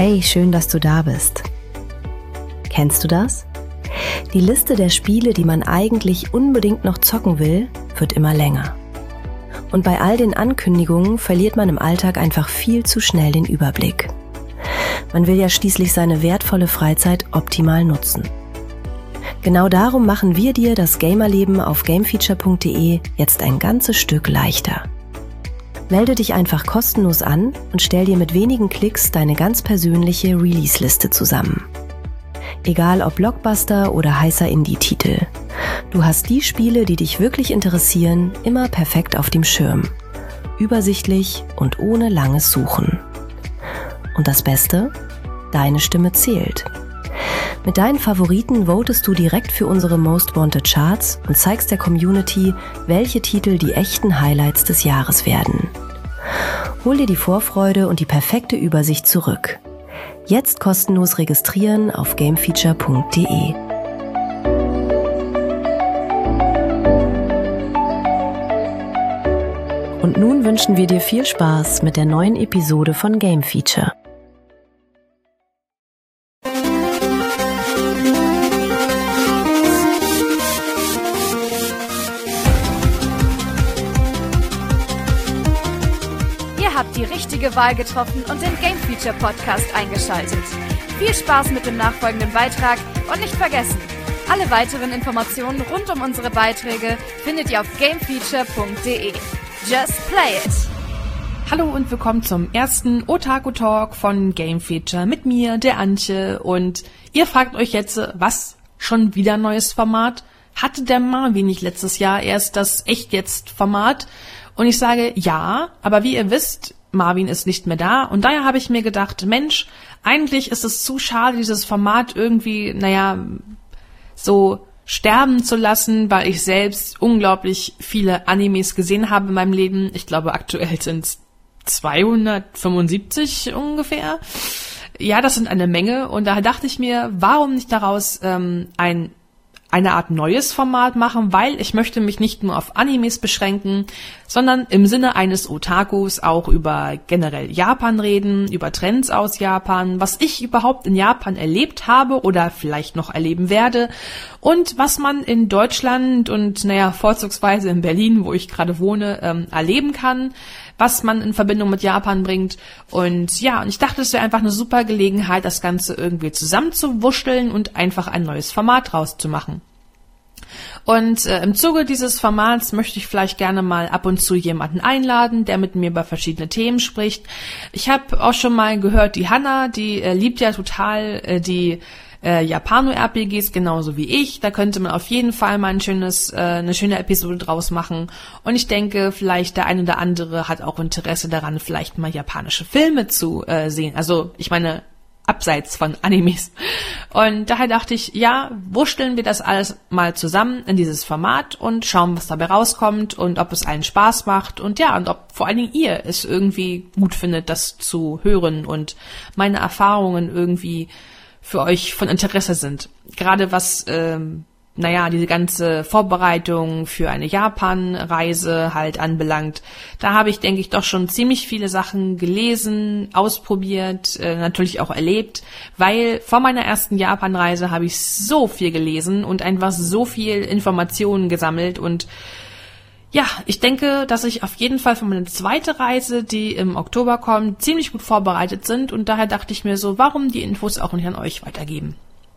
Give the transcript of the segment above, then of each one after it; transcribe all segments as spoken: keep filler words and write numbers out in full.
Hey, schön, dass du da bist. Kennst du das? Die Liste der Spiele, die man eigentlich unbedingt noch zocken will, wird immer länger. Und bei all den Ankündigungen verliert man im Alltag einfach viel zu schnell den Überblick. Man will ja schließlich seine wertvolle Freizeit optimal nutzen. Genau darum machen wir dir das Gamerleben auf gamefeature punkt de jetzt ein ganzes Stück leichter. Melde dich einfach kostenlos an und stell dir mit wenigen Klicks deine ganz persönliche Release-Liste zusammen. Egal ob Blockbuster oder heißer Indie-Titel. Du hast die Spiele, die dich wirklich interessieren, immer perfekt auf dem Schirm. Übersichtlich und ohne langes Suchen. Und das Beste? Deine Stimme zählt. Mit deinen Favoriten votest du direkt für unsere Most Wanted Charts und zeigst der Community, welche Titel die echten Highlights des Jahres werden. Hol dir die Vorfreude und die perfekte Übersicht zurück. Jetzt kostenlos registrieren auf gamefeature punkt de. Und nun wünschen wir dir viel Spaß mit der neuen Episode von Game Feature. Die richtige Wahl getroffen und den Game Feature Podcast eingeschaltet. Viel Spaß mit dem nachfolgenden Beitrag und nicht vergessen, alle weiteren Informationen rund um unsere Beiträge findet ihr auf gamefeature punkt de. Just play it! Hallo und willkommen zum ersten Otaku Talk von Game Feature mit mir, der Antje. Und ihr fragt euch jetzt, was? Schon wieder ein neues Format? Hatte der Marvin nicht letztes Jahr erst das Echt-Jetzt-Format? Und ich sage ja, aber wie ihr wisst, Marvin ist nicht mehr da und daher habe ich mir gedacht, Mensch, eigentlich ist es zu schade, dieses Format irgendwie, naja, so sterben zu lassen, weil ich selbst unglaublich viele Animes gesehen habe in meinem Leben. Ich glaube, aktuell sind es zweihundertfünfundsiebzig ungefähr. Ja, das sind eine Menge und daher dachte ich mir, warum nicht daraus ähm, ein eine Art neues Format machen, weil ich möchte mich nicht nur auf Animes beschränken, sondern im Sinne eines Otakus auch über generell Japan reden, über Trends aus Japan, was ich überhaupt in Japan erlebt habe oder vielleicht noch erleben werde und was man in Deutschland und naja, vorzugsweise in Berlin, wo ich gerade wohne, ähm, erleben kann, was man in Verbindung mit Japan bringt. Und ja, und ich dachte, es wäre einfach eine super Gelegenheit, das Ganze irgendwie zusammenzuwurschteln und einfach ein neues Format rauszumachen. Und äh, im Zuge dieses Formats möchte ich vielleicht gerne mal ab und zu jemanden einladen, der mit mir über verschiedene Themen spricht. Ich habe auch schon mal gehört, die Hanna, die äh, liebt ja total äh, die äh, Japano-R P Gs, genauso wie ich. Da könnte man auf jeden Fall mal ein schönes, äh, eine schöne Episode draus machen. Und ich denke, vielleicht der eine oder andere hat auch Interesse daran, vielleicht mal japanische Filme zu äh, sehen. Also ich meine, abseits von Animes. Und daher dachte ich, ja, wursteln wir das alles mal zusammen in dieses Format und schauen, was dabei rauskommt und ob es allen Spaß macht und ja, und ob vor allen Dingen ihr es irgendwie gut findet, das zu hören und meine Erfahrungen irgendwie für euch von Interesse sind. Gerade was, ähm, naja, diese ganze Vorbereitung für eine Japan-Reise halt anbelangt. Da habe ich, denke ich, doch schon ziemlich viele Sachen gelesen, ausprobiert, äh, natürlich auch erlebt, weil vor meiner ersten Japan-Reise habe ich so viel gelesen und einfach so viel Informationen gesammelt und ja, ich denke, dass ich auf jeden Fall für meine zweite Reise, die im Oktober kommt, ziemlich gut vorbereitet sind und daher dachte ich mir so, warum die Infos auch nicht an euch weitergeben?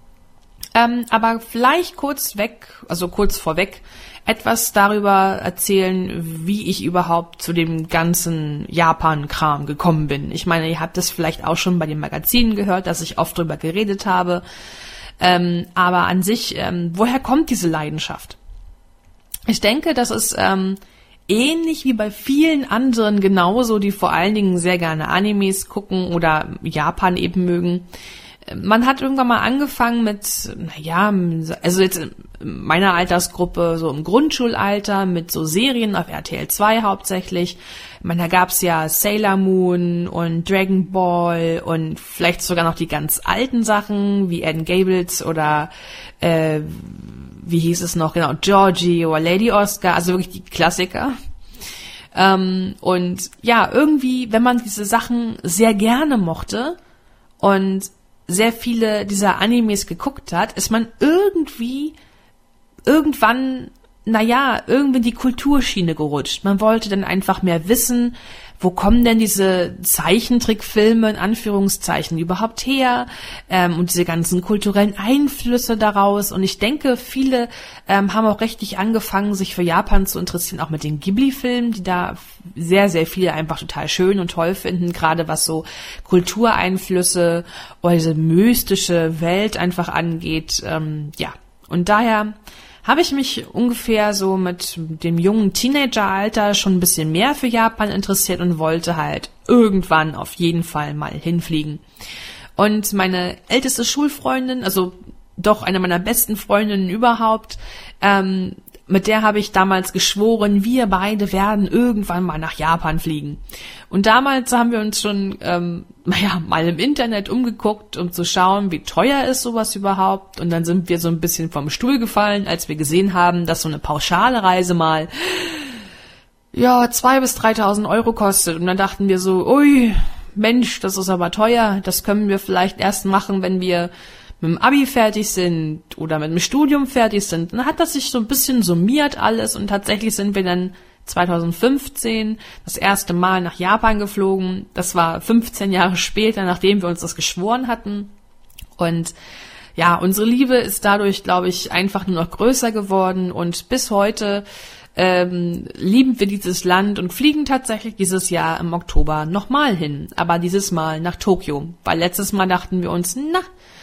Ähm, aber vielleicht kurz weg, also kurz vorweg, etwas darüber erzählen, wie ich überhaupt zu dem ganzen Japan-Kram gekommen bin. Ich meine, ihr habt das vielleicht auch schon bei den Magazinen gehört, dass ich oft drüber geredet habe. Ähm, aber an sich, ähm, woher kommt diese Leidenschaft? Ich denke, das ist ähm, ähnlich wie bei vielen anderen genauso, die vor allen Dingen sehr gerne Animes gucken oder Japan eben mögen. Man hat irgendwann mal angefangen mit, naja, also jetzt in meiner Altersgruppe, so im Grundschulalter, mit so Serien auf R T L zwei hauptsächlich. Ich meine, da gab's ja Sailor Moon und Dragon Ball und vielleicht sogar noch die ganz alten Sachen, wie Anne Gables oder, äh, wie hieß es noch, genau, Georgie oder Lady Oscar, also wirklich die Klassiker. Ähm, und ja, irgendwie, wenn man diese Sachen sehr gerne mochte, und sehr viele dieser Animes geguckt hat, ist man irgendwie irgendwann, naja, irgendwie in die Kulturschiene gerutscht. Man wollte dann einfach mehr wissen, wo kommen denn diese Zeichentrickfilme in Anführungszeichen überhaupt her, ähm, und diese ganzen kulturellen Einflüsse daraus. Und ich denke, viele ähm, haben auch richtig angefangen, sich für Japan zu interessieren, auch mit den Ghibli-Filmen, die da sehr, sehr viele einfach total schön und toll finden, gerade was so Kultureinflüsse oder diese mystische Welt einfach angeht. Ähm, ja, und daher habe ich mich ungefähr so mit dem jungen Teenageralter schon ein bisschen mehr für Japan interessiert und wollte halt irgendwann auf jeden Fall mal hinfliegen. Und meine älteste Schulfreundin, also doch eine meiner besten Freundinnen überhaupt, ähm, mit der habe ich damals geschworen, wir beide werden irgendwann mal nach Japan fliegen. Und damals haben wir uns schon, ähm, naja, mal im Internet umgeguckt, um zu schauen, wie teuer ist sowas überhaupt. Und dann sind wir so ein bisschen vom Stuhl gefallen, als wir gesehen haben, dass so eine pauschale Reise mal, ja, zwei bis dreitausend Euro kostet. Und dann dachten wir so, ui, Mensch, das ist aber teuer. Das können wir vielleicht erst machen, wenn wir mit dem Abi fertig sind oder mit dem Studium fertig sind. Dann hat das sich so ein bisschen summiert alles und tatsächlich sind wir dann zwanzig fünfzehn das erste Mal nach Japan geflogen. Das war fünfzehn Jahre später, nachdem wir uns das geschworen hatten. Und ja, unsere Liebe ist dadurch, glaube ich, einfach nur noch größer geworden und bis heute ähm, lieben wir dieses Land und fliegen tatsächlich dieses Jahr im Oktober nochmal hin. Aber dieses Mal nach Tokio, weil letztes Mal dachten wir uns, na,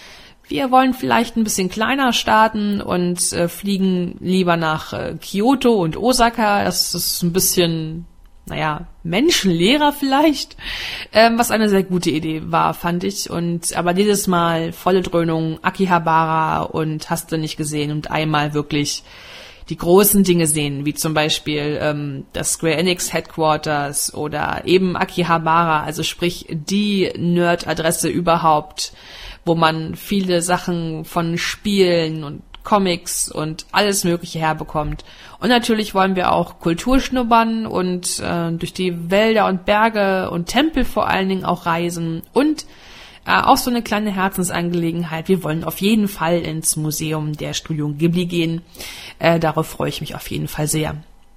wir wollen vielleicht ein bisschen kleiner starten und äh, fliegen lieber nach äh, Kyoto und Osaka. Das ist ein bisschen, naja, menschenleerer vielleicht, ähm, was eine sehr gute Idee war, fand ich. Und aber dieses Mal volle Dröhnung, Akihabara und hast du nicht gesehen und einmal wirklich die großen Dinge sehen, wie zum Beispiel ähm, das Square Enix Headquarters oder eben Akihabara, also sprich die Nerd-Adresse überhaupt, wo man viele Sachen von Spielen und Comics und alles Mögliche herbekommt. Und natürlich wollen wir auch Kultur schnuppern und äh, durch die Wälder und Berge und Tempel vor allen Dingen auch reisen. Und äh, auch so eine kleine Herzensangelegenheit. Wir wollen auf jeden Fall ins Museum der Studio Ghibli gehen. Äh, darauf freue ich mich auf jeden Fall sehr.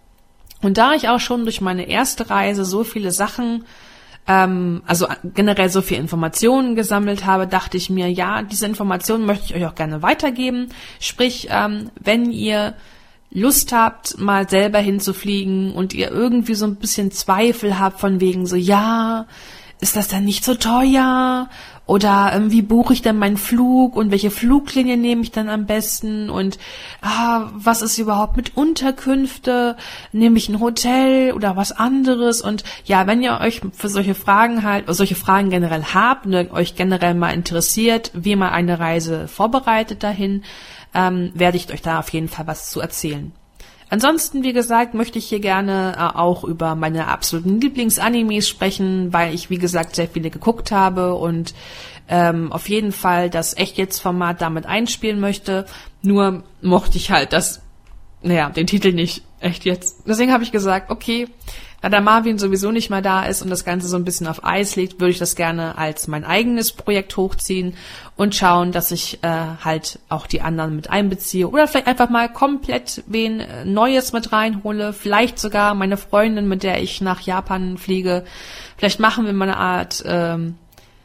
Und da ich auch schon durch meine erste Reise so viele Sachen Ähm, also generell so viel Informationen gesammelt habe, dachte ich mir, ja, diese Informationen möchte ich euch auch gerne weitergeben. Sprich, ähm, wenn ihr Lust habt, mal selber hinzufliegen und ihr irgendwie so ein bisschen Zweifel habt von wegen so, ja, ist das denn nicht so teuer? Oder ähm, wie buche ich denn meinen Flug und welche Fluglinie nehme ich dann am besten? Und ah, was ist überhaupt mit Unterkünfte? Nehme ich ein Hotel oder was anderes? Und ja, wenn ihr euch für solche Fragen halt, solche Fragen generell habt und euch generell mal interessiert, wie man eine Reise vorbereitet dahin, ähm, werde ich euch da auf jeden Fall was zu erzählen. Ansonsten, wie gesagt, möchte ich hier gerne äh, auch über meine absoluten Lieblingsanimes sprechen, weil ich, wie gesagt, sehr viele geguckt habe und ähm, auf jeden Fall das Echt-Jetzt-Format damit einspielen möchte. Nur mochte ich halt das, naja, den Titel nicht, Echt Jetzt. Deswegen habe ich gesagt, okay, da der Marvin sowieso nicht mehr da ist und das Ganze so ein bisschen auf Eis liegt, würde ich das gerne als mein eigenes Projekt hochziehen und schauen, dass ich äh, halt auch die anderen mit einbeziehe oder vielleicht einfach mal komplett wen äh, Neues mit reinhole, vielleicht sogar meine Freundin, mit der ich nach Japan fliege. Vielleicht machen wir mal eine Art ähm,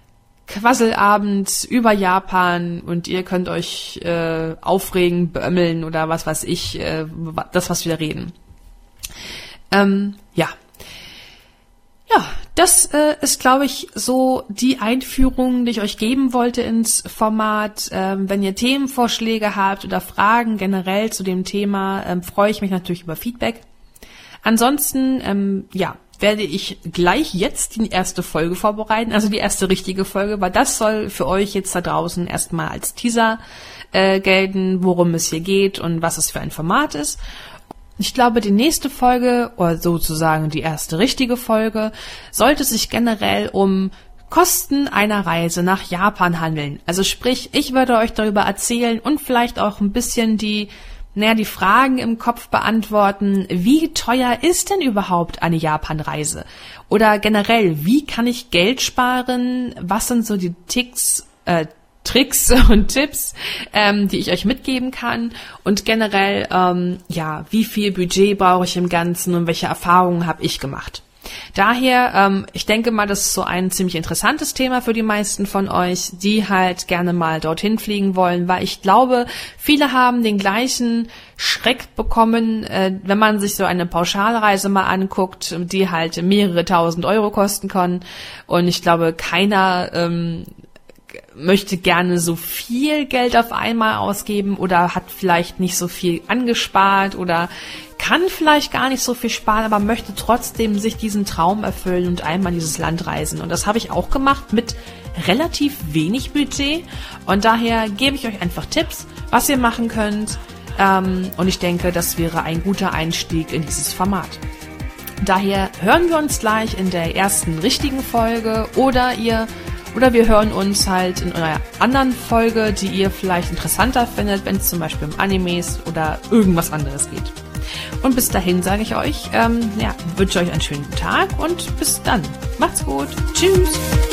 Quasselabend über Japan und ihr könnt euch äh, aufregen, beömmeln oder was weiß ich, äh, das, was wir reden. Ähm, ja. Ja, das äh, ist, glaube ich, so die Einführung, die ich euch geben wollte ins Format. Ähm, wenn ihr Themenvorschläge habt oder Fragen generell zu dem Thema, ähm, freue ich mich natürlich über Feedback. Ansonsten, ähm, ja, werde ich gleich jetzt die erste Folge vorbereiten, also die erste richtige Folge, weil das soll für euch jetzt da draußen erstmal als Teaser äh, gelten, worum es hier geht und was es für ein Format ist. Ich glaube, die nächste Folge, oder sozusagen die erste richtige Folge, sollte sich generell um Kosten einer Reise nach Japan handeln. Also sprich, ich werde euch darüber erzählen und vielleicht auch ein bisschen die naja, die Fragen im Kopf beantworten, wie teuer ist denn überhaupt eine Japan-Reise? Oder generell, wie kann ich Geld sparen? Was sind so die Ticks, äh, Tricks und Tipps, ähm, die ich euch mitgeben kann? Und generell, ähm, ja, wie viel Budget brauche ich im Ganzen und welche Erfahrungen habe ich gemacht? Daher, ähm, ich denke mal, das ist so ein ziemlich interessantes Thema für die meisten von euch, die halt gerne mal dorthin fliegen wollen, weil ich glaube, viele haben den gleichen Schreck bekommen, äh, wenn man sich so eine Pauschalreise mal anguckt, die halt mehrere tausend Euro kosten kann. Und ich glaube, keiner ähm, möchte gerne so viel Geld auf einmal ausgeben oder hat vielleicht nicht so viel angespart oder kann vielleicht gar nicht so viel sparen, aber möchte trotzdem sich diesen Traum erfüllen und einmal in dieses Land reisen. Und das habe ich auch gemacht mit relativ wenig Budget. Und daher gebe ich euch einfach Tipps, was ihr machen könnt. Ähm, und ich denke, das wäre ein guter Einstieg in dieses Format. Daher hören wir uns gleich in der ersten richtigen Folge oder ihr Oder wir hören uns halt in einer anderen Folge, die ihr vielleicht interessanter findet, wenn es zum Beispiel um Animes oder irgendwas anderes geht. Und bis dahin sage ich euch, ähm, ja, wünsche euch einen schönen Tag und bis dann. Macht's gut. Tschüss.